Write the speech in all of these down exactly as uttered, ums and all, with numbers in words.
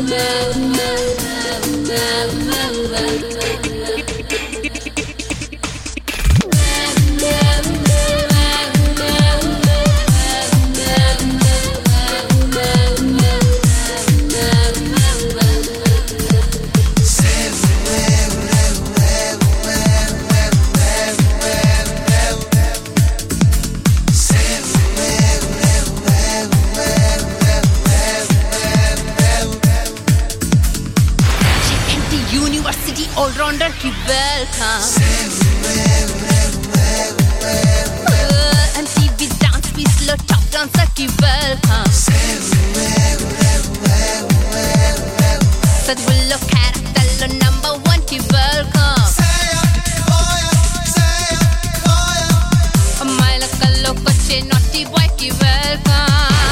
all-rounder ki welcome uh, M T V's dance piece lo top dancer ki welcome Sadhullo character lo number one ki welcome Amaila kallo koche naughty boy ki welcome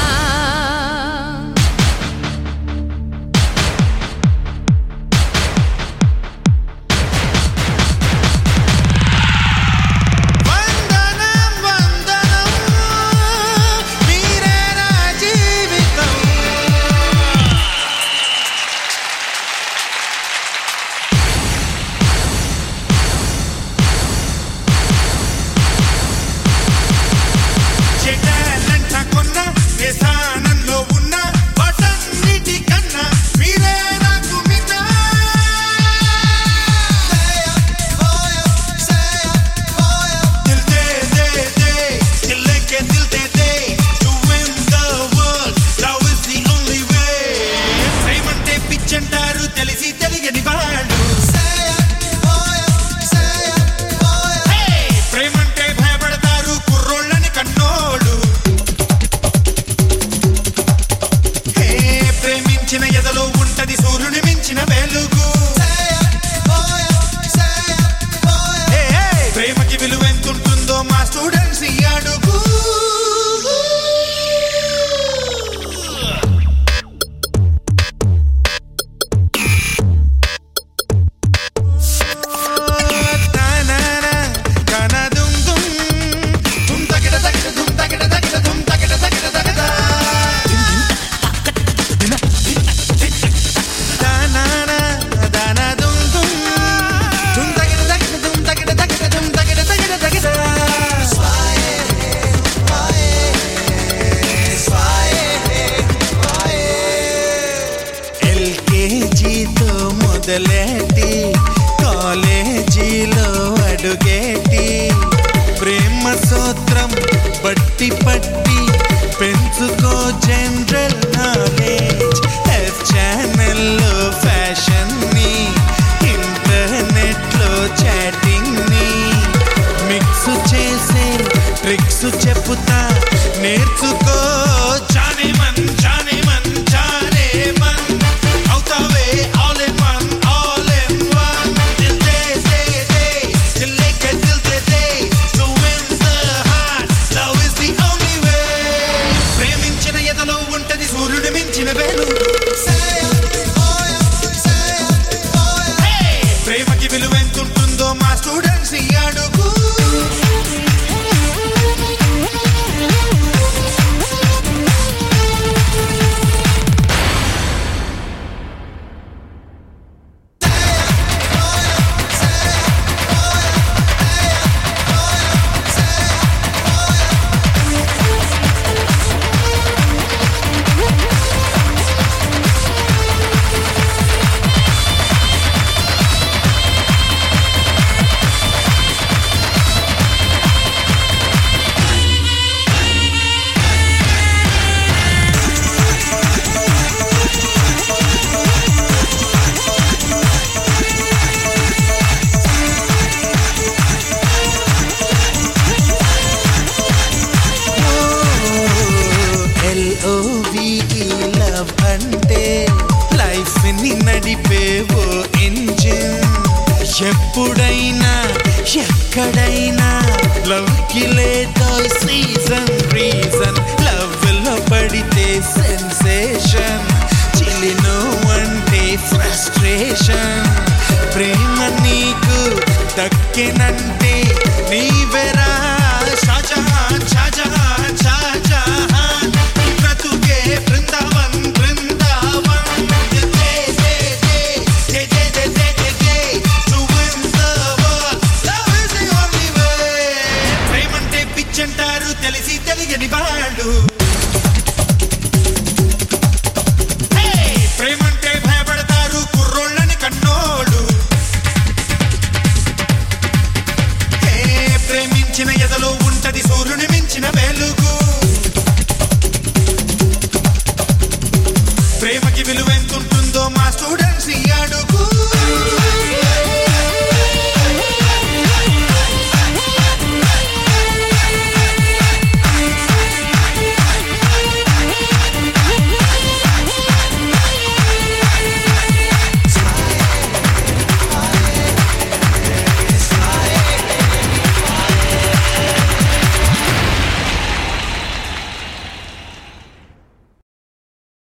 మొదలెట్టి కాలేజీలో అడుగేటి ప్రేమ సూత్రం పట్టి పట్టి పెంచుకో general knowledge F ఛానల్లో fashion ని internet లో chatting ని మిక్స్ చేసే ట్రిక్స్ చెప్పుతా నేర్చుకో జానే మన్ జానే మన్ జానే మన్ అవుతావే all in one all in one దిల్ దే దే దే దిల్ లేకే దిల్ దే దే to win the heart love is the only way ప్రేమించిన ఎదలో ఉంటది సూర్యుడు మించిన వేలు ప్రేమకి విలువ ఎంతుంటుందో మా స్టూడెంట్స్ ఈ అడుగు లవ్ అంటే లైఫ్ ని నడిపేవో ఇంజిన్ ఎప్పుడైనా ఎక్కడైనా లవ్ కి లేదో సీజన్ రీజన్ లవ్ లో పడితే సెన్సేషన్ చిలినో అంటే ఫ్రస్ట్రేషన్ ప్రేమ నీకు దక్కినంటే నీవెరా షాజహాన్ షాజహాన్ షాజహాన్ బ్రతుకే బృందావన్ బృందావన్ దిల్ దే ప్రేమకి విలువే